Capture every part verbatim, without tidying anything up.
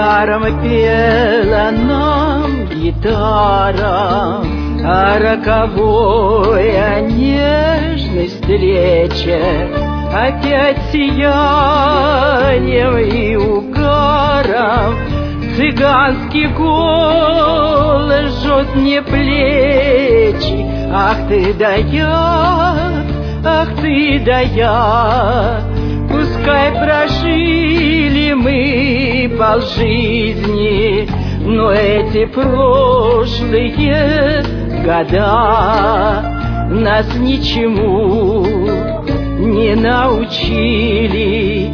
Недаром пела нам гитара о роковой, о нежной встрече, опять сиянием и угаром. Цыганский голос жжет мне плечи. Ах ты да я, ах ты да я. Пускай прожили мы полжизни, но эти прошлые года нас ничему не научили.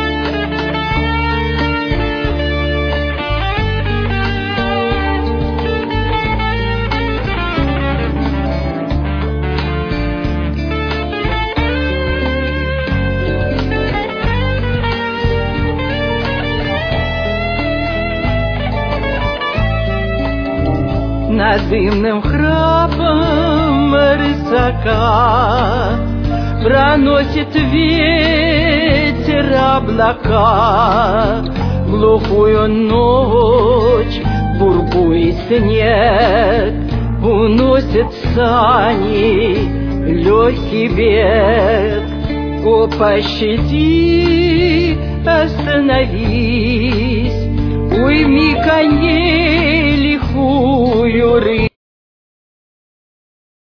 Над дымным храпом рысака проносит ветер облака. Глухую ночь, пурпу и снег уносят сани, легкий бег. О, пощади, остановись, уйми коней лихую рысь.